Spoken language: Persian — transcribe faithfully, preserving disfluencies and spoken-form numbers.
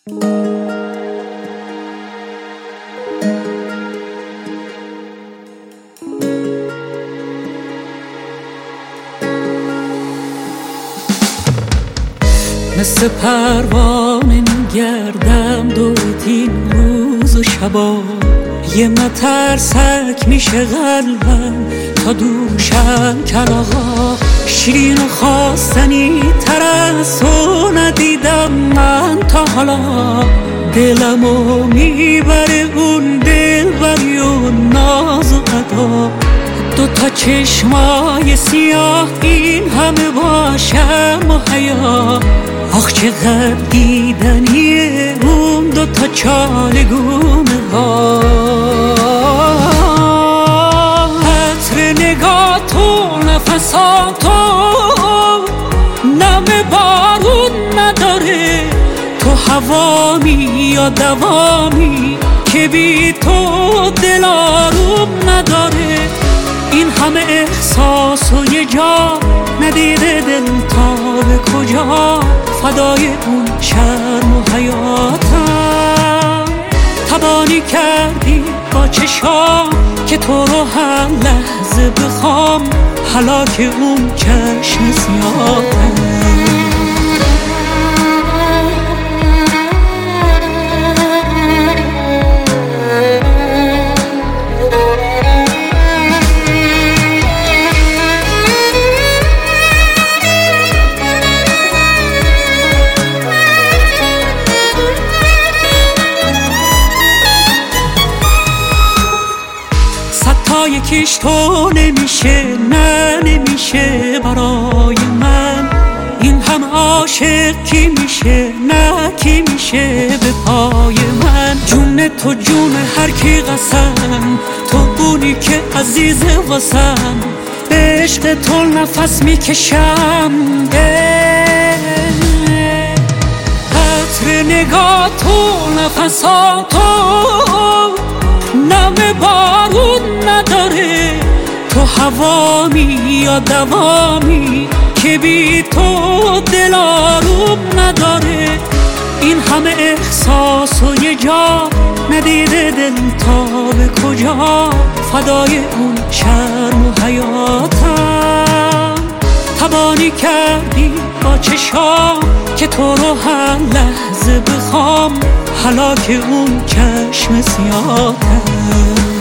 مثل پروانه میگردم دورت این روز و شبا، یه مترسک میشه قلبم تا دوشم کلاغا. شیرین و خواستنی تر از تو ندیدم من تا حالا، دلمو میبره اون دلبری و ناز و ادا. دوتا چشمای سیاه این همه باشم و حیا، آخ چقدر دیدنیه اون دوتا چالگونه ها. عطر نگاه تو نفساتو نم بارون نداره، تو هوامی یا دوامی که بی تو دل آروم نداره. این همه احساس و یه جا ندیده دل تا به کجا، فدای اون شرم و حیاتم. تبانی کردی با چشام که تو رو هر لحظه بخوام، هلاک اون چشم سیاهم. یکیش تو نمیشه، نه نمیشه برای من. این هم عاشق کی میشه، نه کی میشه به پای من. جون تو جون هر کی قسم، تو اونی که عزیزه واسم. به عشق تو نفس میکشم، عطر نگاه تو نفساتو نم بارون نداره، تو هوامی یا دوامی که بی تو دل آروم نداره. این همه احساس و یه جا ندیده دل تا به کجا، فدای اون شرم و حیاتم. تبانی کردی با چشام که تو رو هر لحظه بخوام، هلاک اون چشم سیاهم.